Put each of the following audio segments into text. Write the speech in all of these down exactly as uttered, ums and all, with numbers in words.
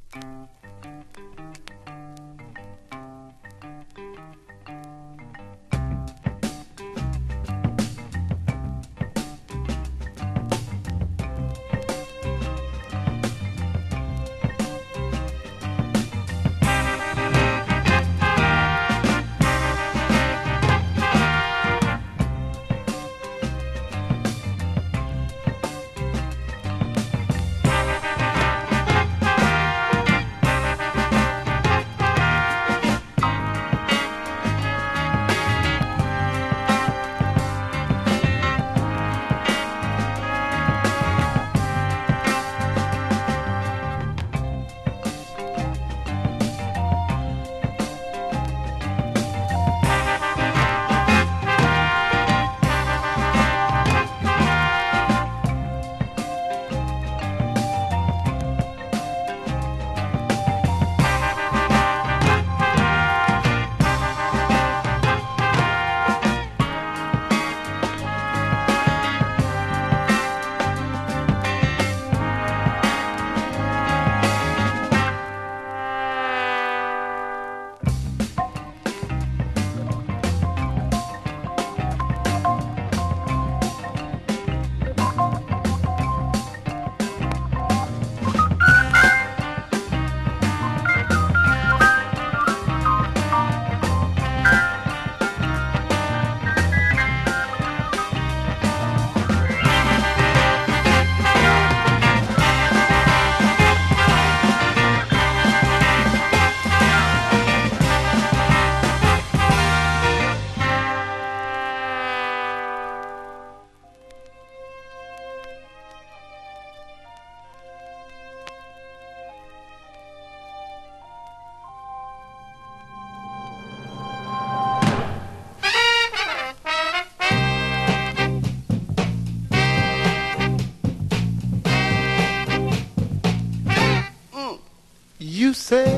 You say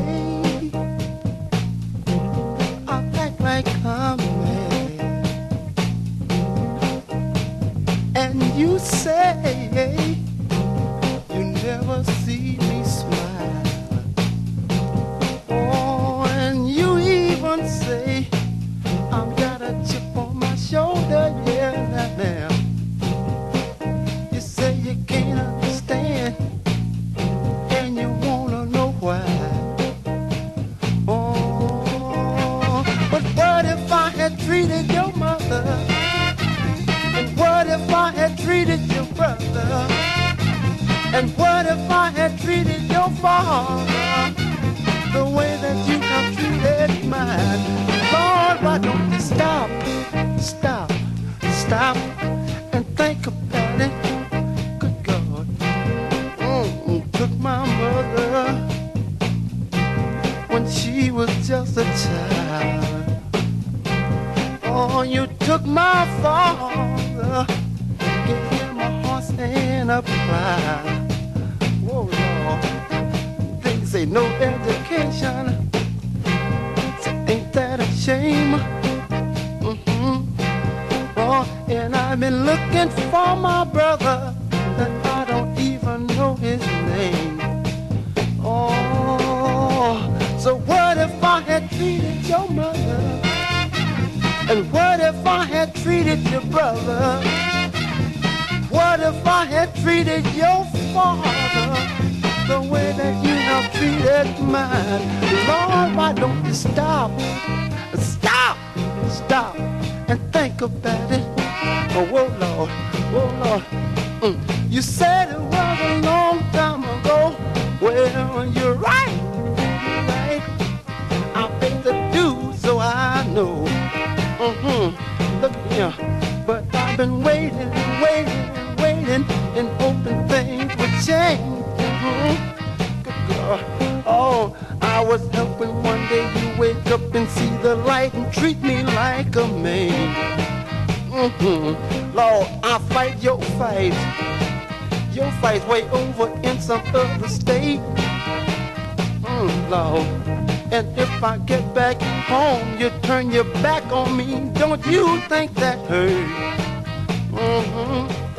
I act like I'm mad, and you say you never see me smile. Oh, and you even say I've got a chip on my shoulder, yeah, now. You say you can't understand, and you wanna know why. Oh, but what if I had treated your mother? And what if I had treated your brother? And what if I had treated your father the way that you have treated mine? Lord, why don't you stop, stop, stop and think about it? Good God. Mm, took my mother when she was just a child. Oh, you took my father, gave him a horse and a plow. Whoa, Lord, they say no education. Say, ain't that a shame? Mm-hmm. Oh, and I've been looking for my brother, and I don't even know his name. Oh, so what if I had treated your mother? And what if I had treated your brother? What if I had treated your father the way that you have treated mine? Lord, why don't you stop, stop, stop and think about it? Oh, whoa, Lord, whoa, Lord. Mm. You said it was a long time ago. Well, you're right, you're right. I paid the dues, so I know. Mm-hmm. Look here, but I've been waiting and waiting and waiting and hoping things would change. Mm-hmm. Good God. Oh, I was hoping one day you wake up and see the light and treat me like a man. Mm-hmm. Lord, I fight your fight. Your fight's way over in some other state. Mm, Lord. And if I get back home, you turn your back on me. Don't you think that hurt?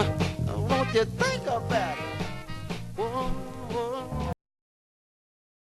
Mm-hmm. Won't you think about it? Whoa.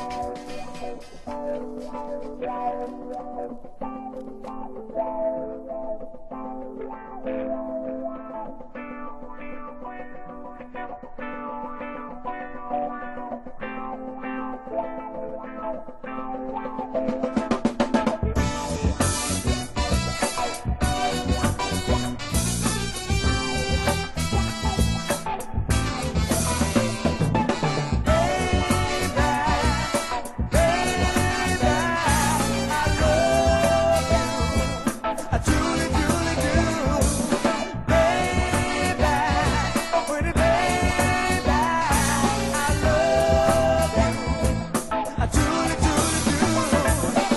I truly, truly do.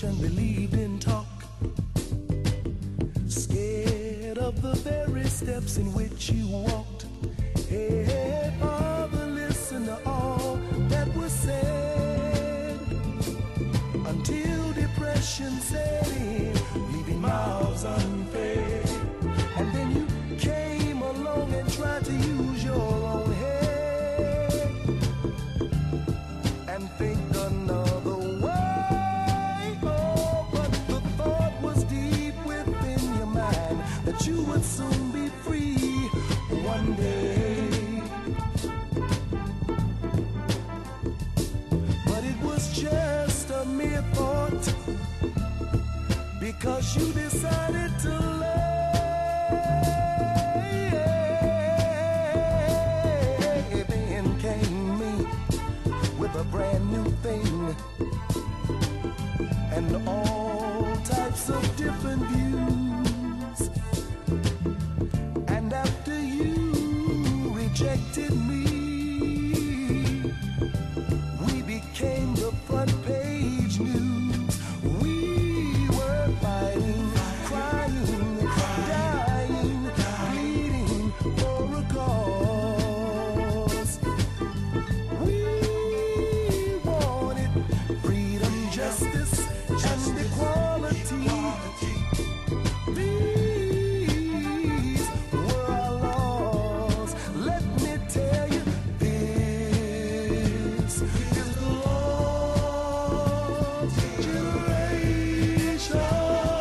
and believed in talk, scared of the very steps in which you walked. Hey, father, listen to all that was said, until depression set in, leaving mouths unfed. And then you came along and tried to use your own head and think another way. Oh, but the thought was deep within your mind that you would soon be free one day. But it was just a mere thought, because you decided to lay. Then came me with a brand new thing and all types of different views. And after you rejected me, we became the front page news. We were fighting, crying, dying, bleeding for a cause. We wanted freedom, justice, and equality. These were our laws. Let me tell you, this is the lost generation.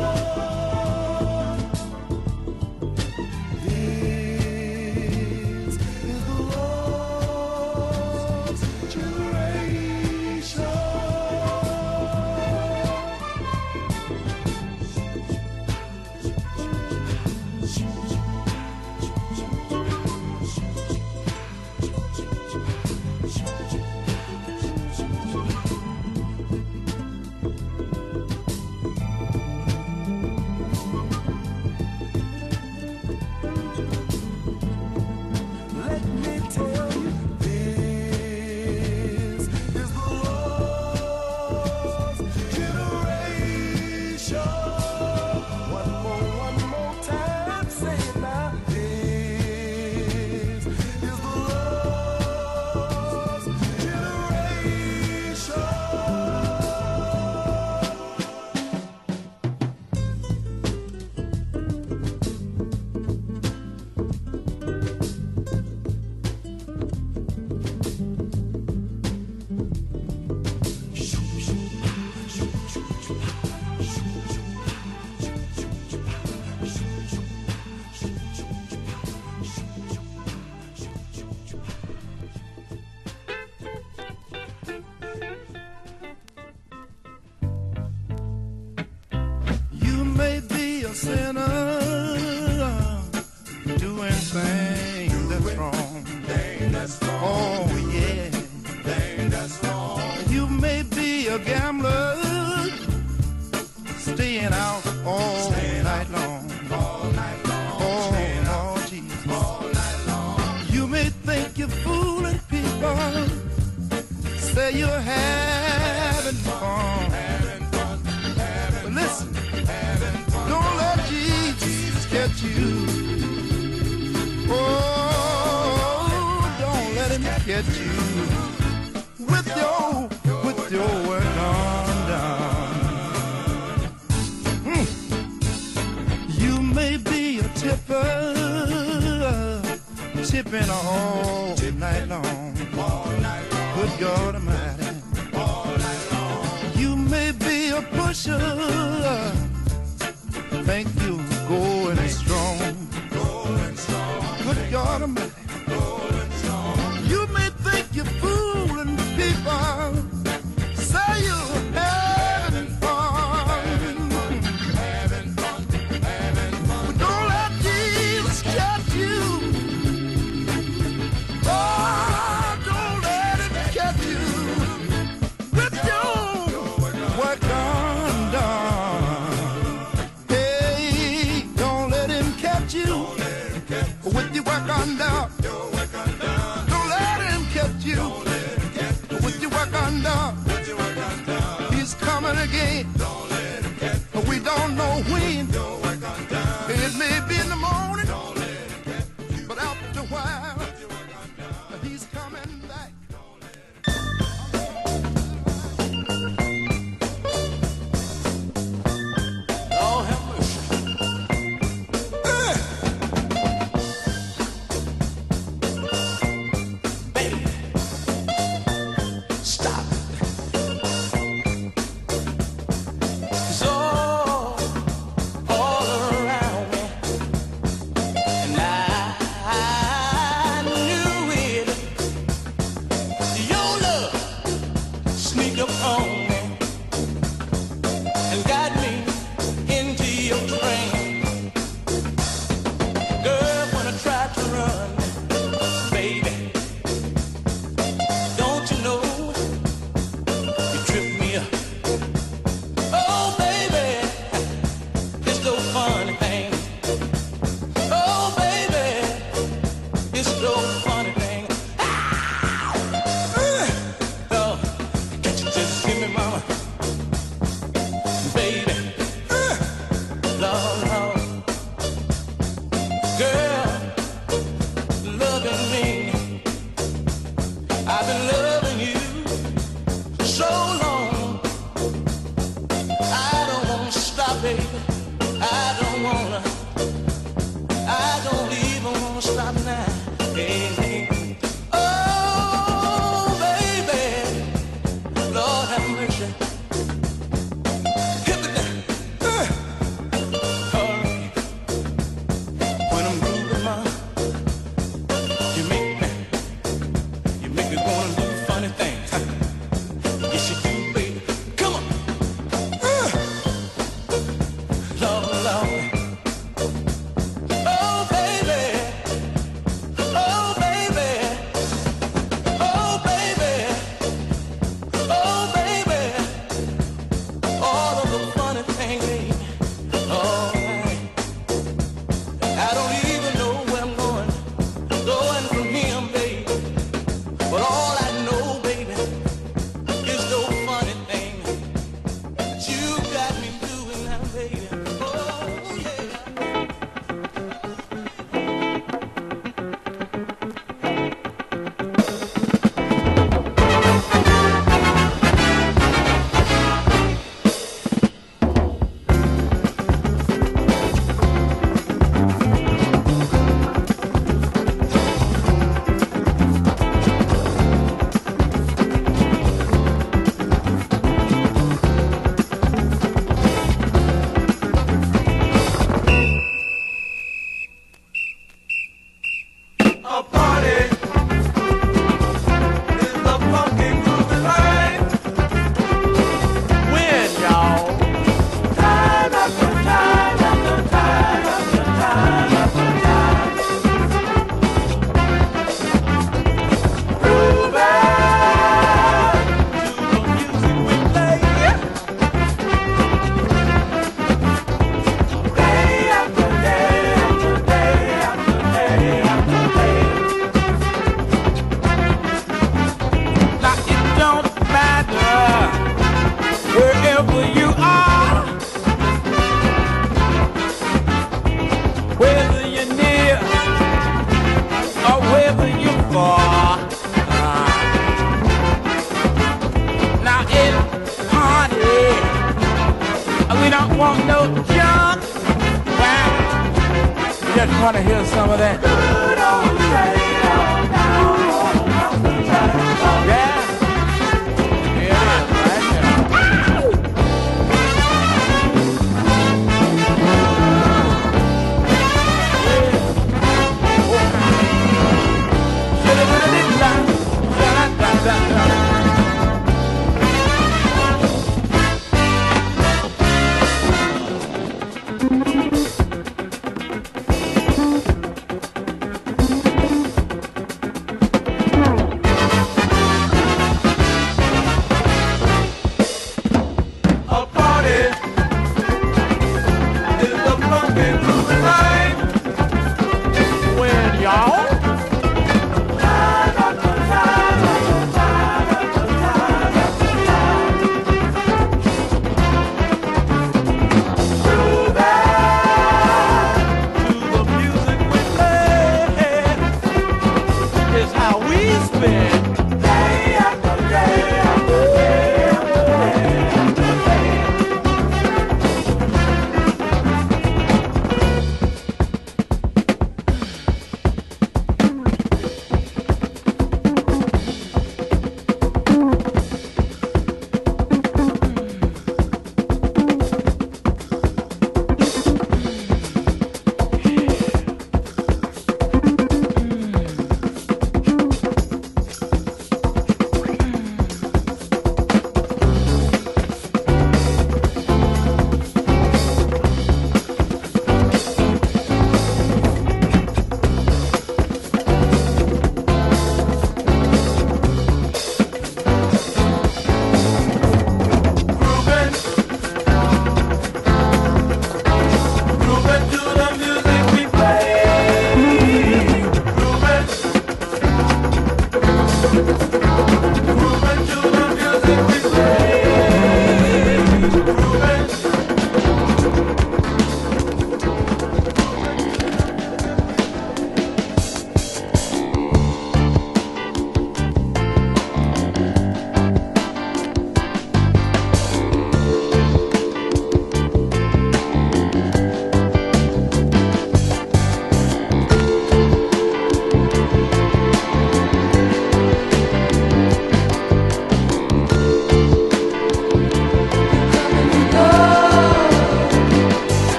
This is the lost generation. Let me tell you, this is the lost generation. One more, one more time, say it now. This is the lost generation. You may be a sinner, doing things that's wrong. Oh yeah, you may be a gambler, staying out all night long. Oh Lord Jesus, you may think you're fooling people, say you're having fun. But listen, don't let Jesus get you. Oh, don't let him get you with your, with your work undone. Mm. You may be a tipper, tipping all night long. Good God Almighty. You may be a pusher, think you going strong. Good God Almighty. You may think you're fooling people, say you're having fun. But don't let Jesus catch you. Oh, don't let him catch you with your work undone. Hey,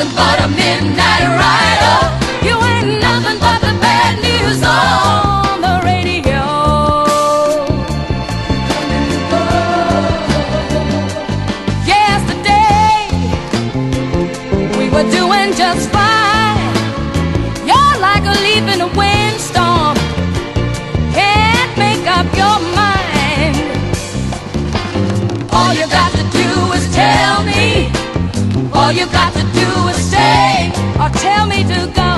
nothing but a midnight rider. You ain't nothing but the bad news on the radio. Yesterday we were doing just fine. You're like a leaf in a windstorm, can't make up your mind. All you got to do is tell me. All you got to do is stay or tell me to go.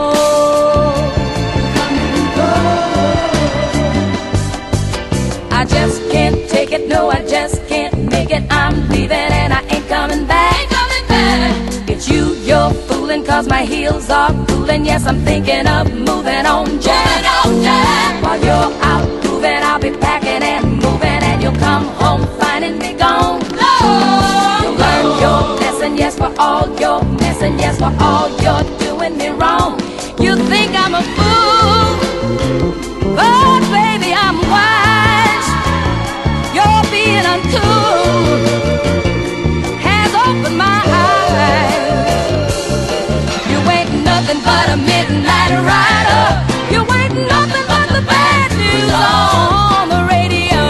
I just can't take it, no, I just can't make it. I'm leaving and I ain't coming back. Ain't coming back. It's you, you're fooling, cause my heels are cooling. Yes, I'm thinking of moving on, Jack. On, Jack. While you're out moving, I'll be packing and moving, and you'll come home finding me gone. Lord, you'll learn your lesson, yes, for all your messing, yes, for all you're doing me wrong. You think I'm a fool, but baby, I'm wise. You're being uncool has opened my eyes. You ain't nothing but a midnight rider. You ain't nothing but the bad news on the radio.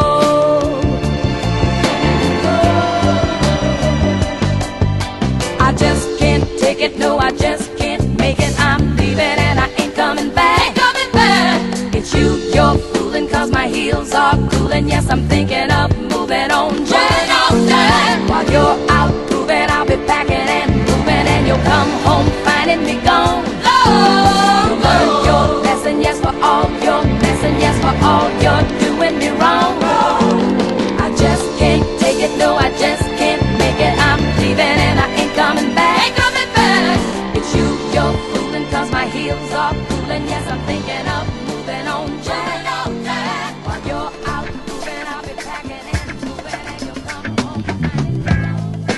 I just can't take it, no, I just can't make it. I'm leaving and I ain't coming back. Ain't coming back. It's you, you're fooling, cause my heels are cooling. Yes, I'm thinking of moving on, Jack. On, Jack. While you're out moving, I'll be packing and moving, and you'll come home finding me gone. Lord, you'll learn your lesson, yes, for all your messing, yes, for all you're doing me wrong. I just can't take it, no, I just can't make it. I'm leaving and I ain't coming back. Ain't coming back. It's you, you're fooling, cause my heels are cooling. Yes, I'm thinking of moving on, Jack. On, Jack. While you're out moving, I'll be packing and moving, and you'll come home finding me gone.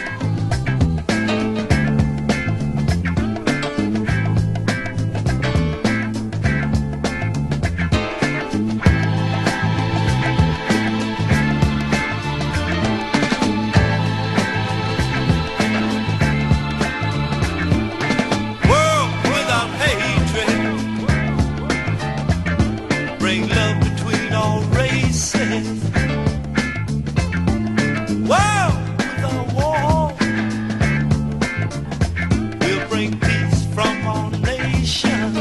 World without hatred, bring love between all races. World without war, will bring peace from all nations.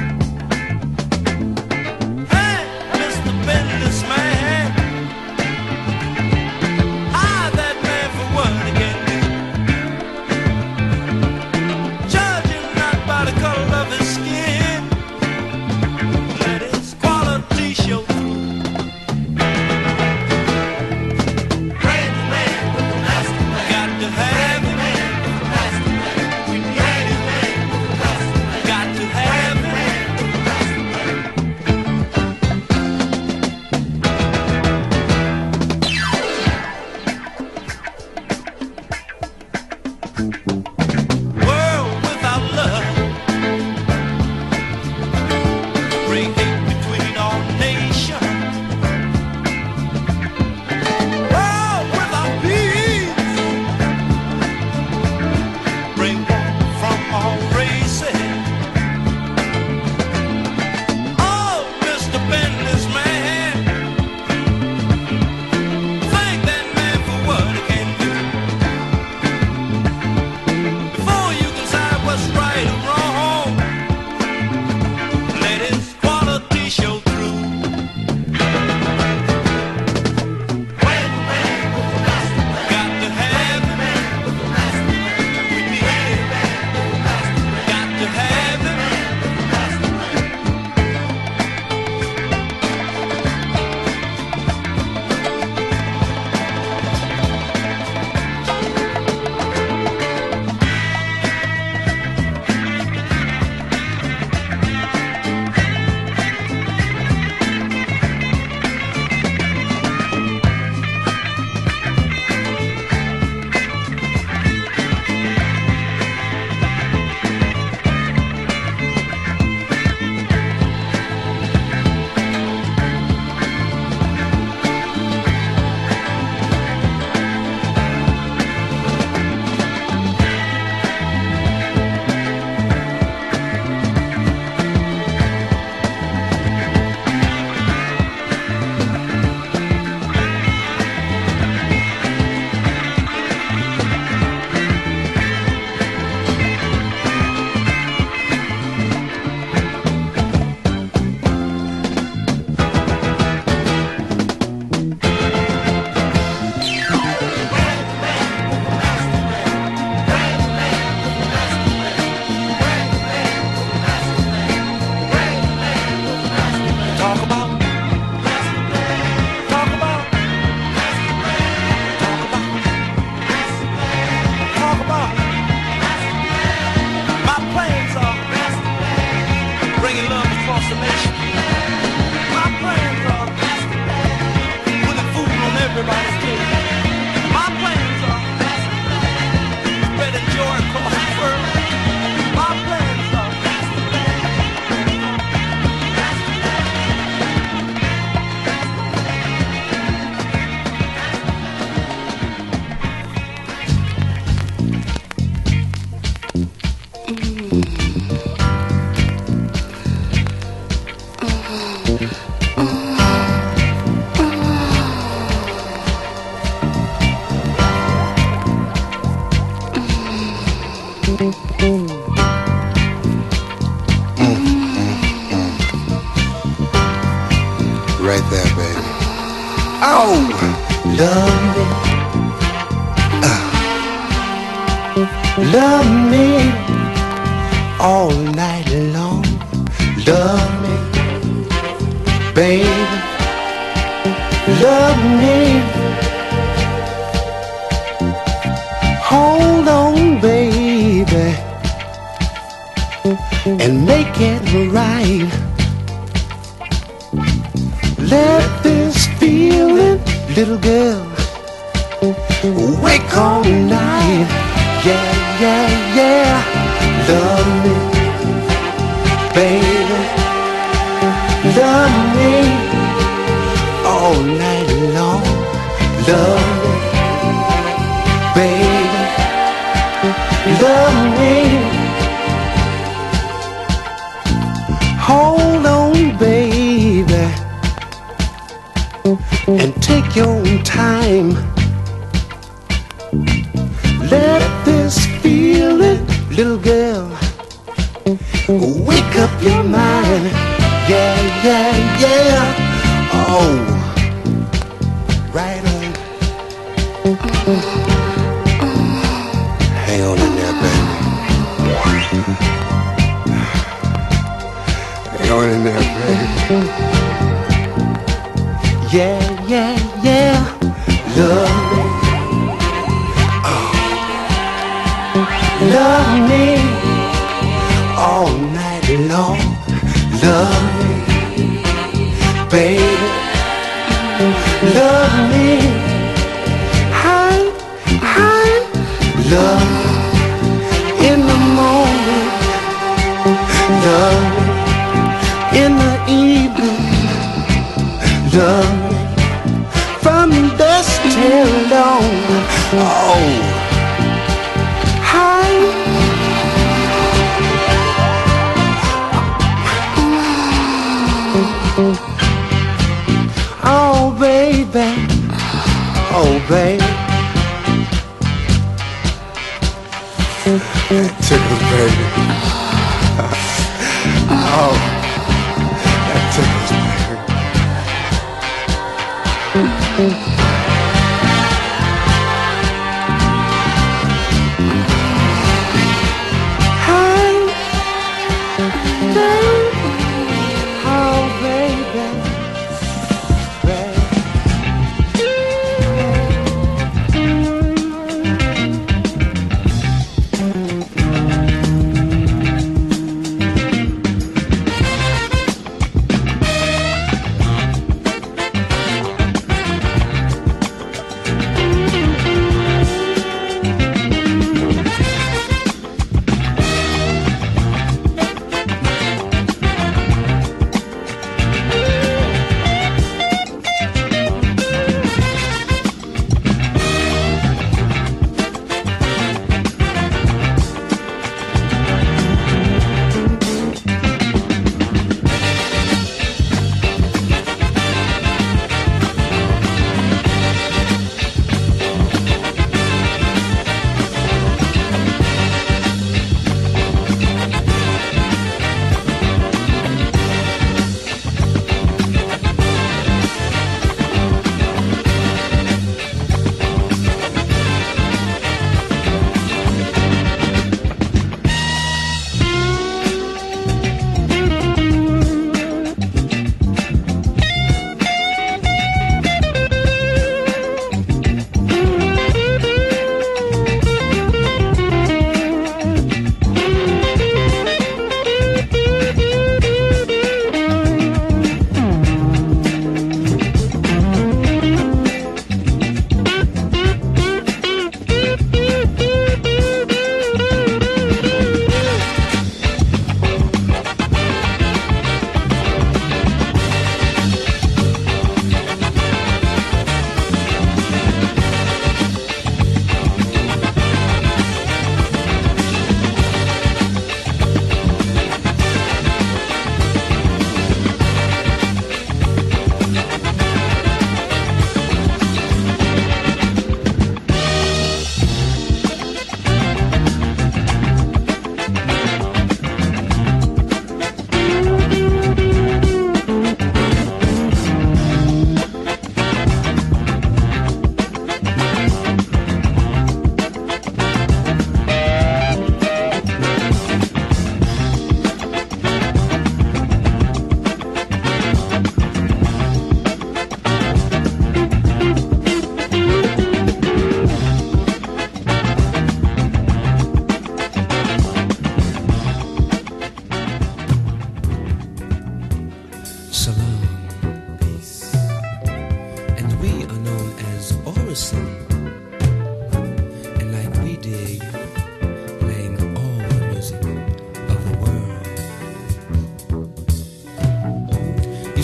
Hey, Mister Business Man, hire that man for what again? Judge him not by the color of his skin, let his quality show through. Great man with the master plan. Got to have him. We need him. Got to have him. World without love, bring hate between all nations. World without peace, bring war from all races. Oh, Mister Businessman, thank that man for what he can do. Before Right there, baby. Oh, love me. Uh, love me all night long. Love me, baby. Love me. Hold on, baby, and make it right. Let this feeling, little girl, wake all night. Yeah, yeah, yeah. Love me, baby. Love me all night long. Love me, baby. Love me. Hold on, baby, and take your time. Let this feeling, little girl, wake up your mind. Yeah, yeah, yeah. Oh, right on. Hang on in there, baby. Hang on in there, baby. Yeah, yeah, yeah. Love me. Oh. Love me all night long. Love me, baby. Love me. Hi, hi. Love me in the morning. Love me in the evening. Love me from dusk till dawn. Oh, hi. Oh, baby. Oh, baby. That tickles, baby. Oh, that tickles, baby. Hi, baby. Oh, baby. Baby.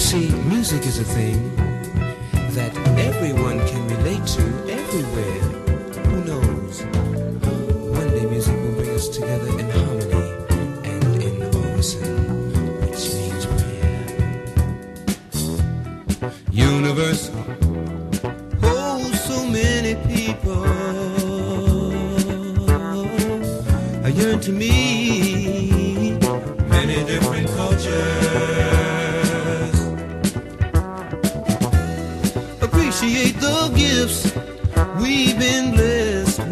see, music is a thing that everyone can relate to everywhere. Who knows? One day music will bring us together in harmony and in unison, which means prayer. Universal, oh, so many people I yearn to meet many different cultures. Appreciate the gifts we've been blessed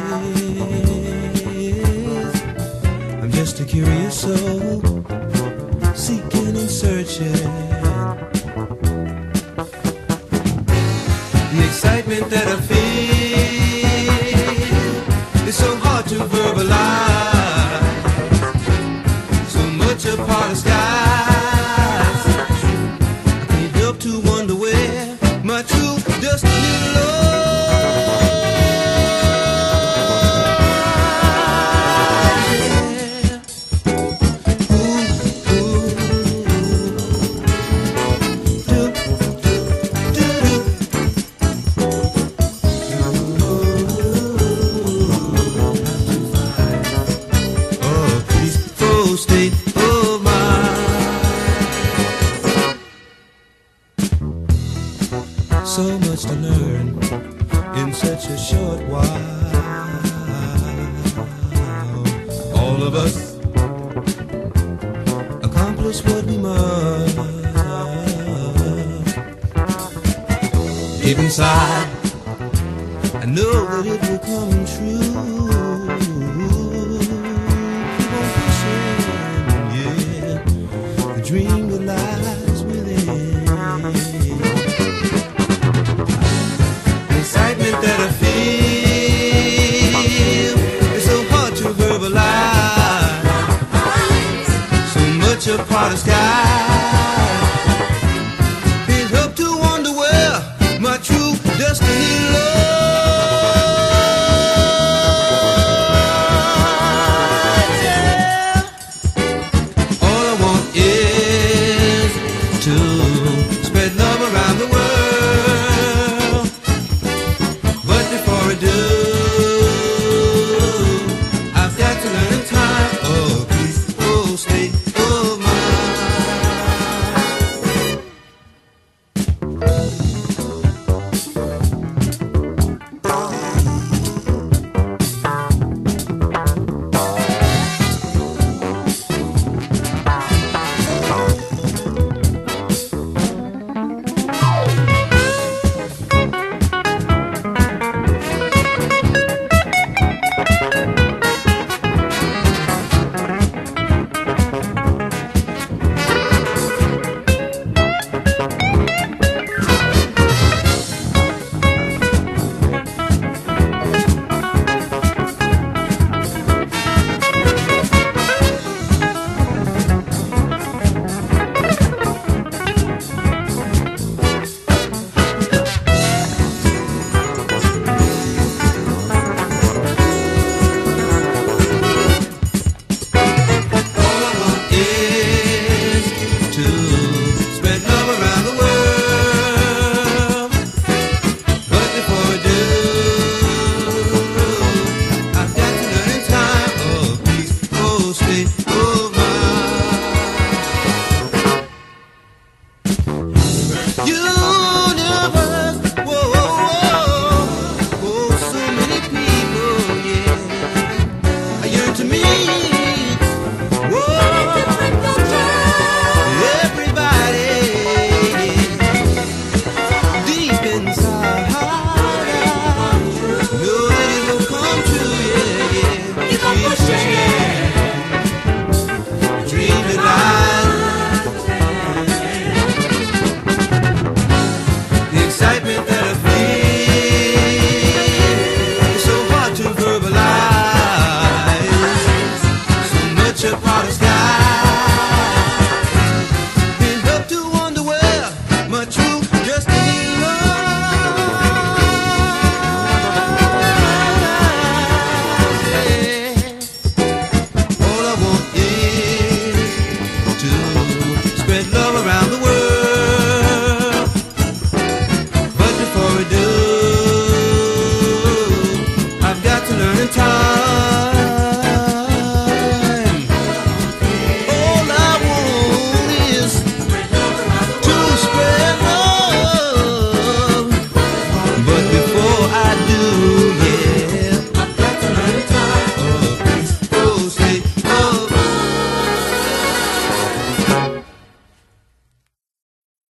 with. I'm just a curious soul, seeking and searching. The excitement that I feel is so hard to verbalize. So much a part of skies. I can't help to wonder where my true destiny state of mind. So much to learn in such a short while. All of us accomplish what we must. Deep inside, I know that it will come true. Dream that lies within. The excitement that I feel is so hard to verbalize. So much a part of sky.